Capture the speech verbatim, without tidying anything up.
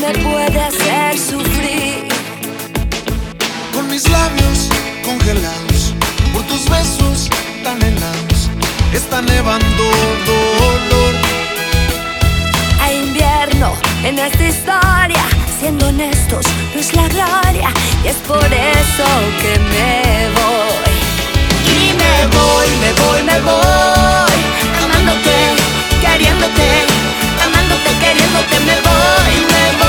me puede hacer sufrir. Con mis labios congelados por tus besos tan helados, está nevando dolor. Hay invierno en esta historia, siendo honestos, no es la gloria. Y es por eso que me voy. Y me voy.